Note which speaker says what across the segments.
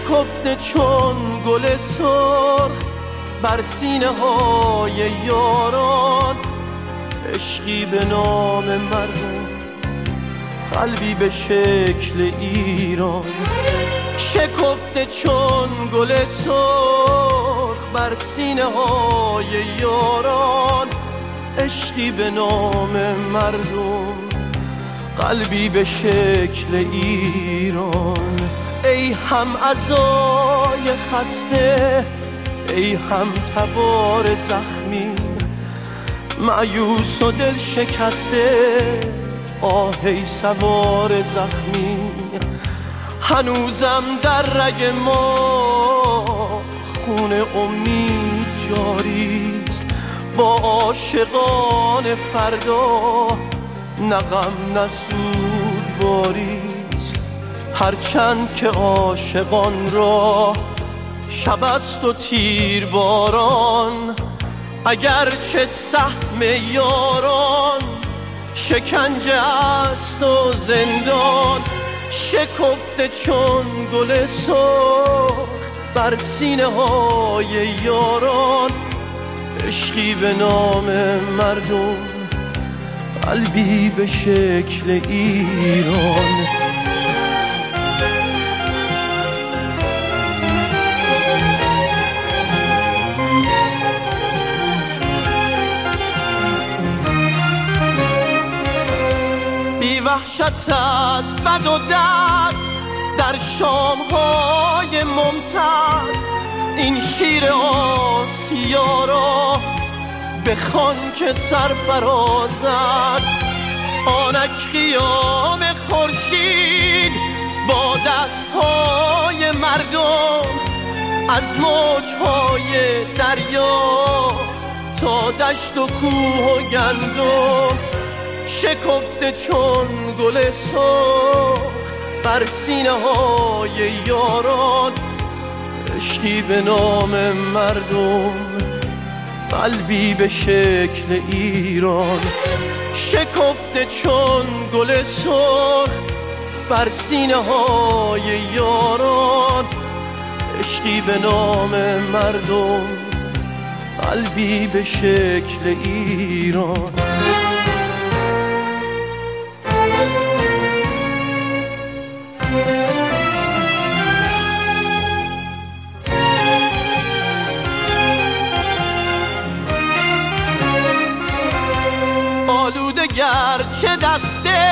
Speaker 1: شکفته چون گل سرخ بر سینه های یاران، عشقی به نام مردم، قلبی به شکل ایران. شکفته چون گل سرخ بر سینه های یاران، عشقی به نام مردم، قلبی به شکل ایران. ای هم عزای خسته، ای هم تبار زخمی، مایوس و دل شکسته، آهی سوار زخمی. هنوزم در رگ ما خون امید جاریست، با عاشقان فردا نه غم نه سوگواریست. هرچند که عاشقان را شب است و تیر باران، اگرچه سهم یاران شکنجه است و زندان. شکفته چون گل سرخ بر سینه های یاران، عشقی به نام مردم، قلبی به شکل ایران. بی وحشت از بد و درد در شام‌های ممتد، این شیر آسیا را بخوان که سرفرازد. آنک قیام خورشید با دست‌های مردم، از موج‌های دریا تا دشت و کوه و گندم. شکفته چون گل سرخ بر سینه های یاران، عشقی به نام مردم، قلبی به شکل ایران. شکفته چون گل سرخ بر سینه های یاران، عشقی به نام مردم، قلبی به شکل ایران. آلوده گرچه دسته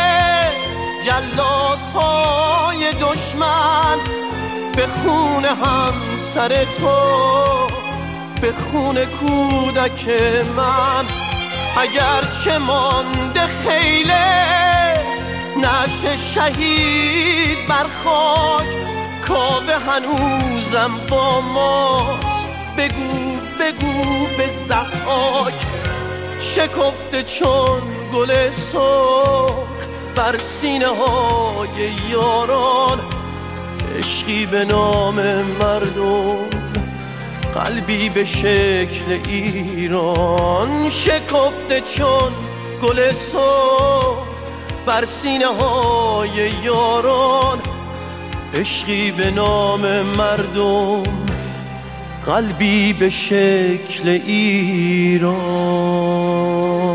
Speaker 1: جلادهای دشمن، به خون همسر تو، به خون کودک من. اگرچه مانده خیله نعش شهید بر خاک، کاوه هنوزم با ماست، بگو بگو به ضحاک. شکفته چون گل سرخ بر سینه های یاران، عشقی به نام مردم، قلبی به شکل ایران. شکفته چون گل سرخ بر سینه های یاران، عشقی به نام مردم، قلبی به شکل ایران.